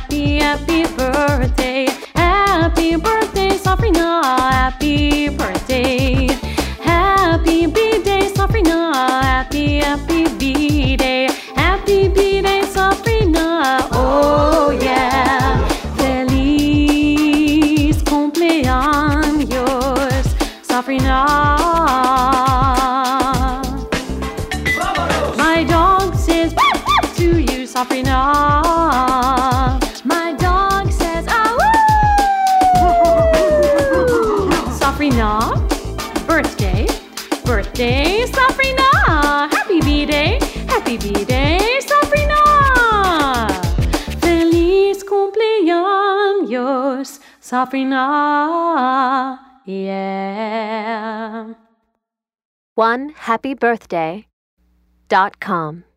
happy, happy birthday. Happy birthday, Safrina. Happy birthday. Happy B-Day, Safrina. Happy, happy B-Day. Happy B-Day, Safrina. Oh yeah. Feliz cumpleaños, Safrina. My dog says to you, Safrina. My dog says Safrina, birthday, birthday, Safrina. Happy B-Day, Safrina. Feliz cumpleaños, Safrina. Yeah. OneHappyBirthday.com